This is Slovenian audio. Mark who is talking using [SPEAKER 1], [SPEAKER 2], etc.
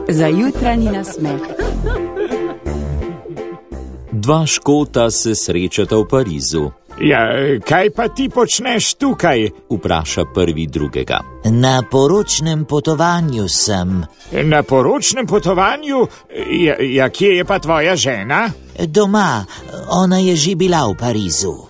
[SPEAKER 1] Za jutranji nasmeh.
[SPEAKER 2] Dva Škota se srečata v Parizu.
[SPEAKER 3] Ja, kaj pa ti počneš tukaj?
[SPEAKER 2] Vpraša prvi drugega.
[SPEAKER 4] Na poročnem potovanju sem.
[SPEAKER 3] Na poročnem potovanju? Ja, kje je pa tvoja žena?
[SPEAKER 4] Doma, ona je že bila v Parizu.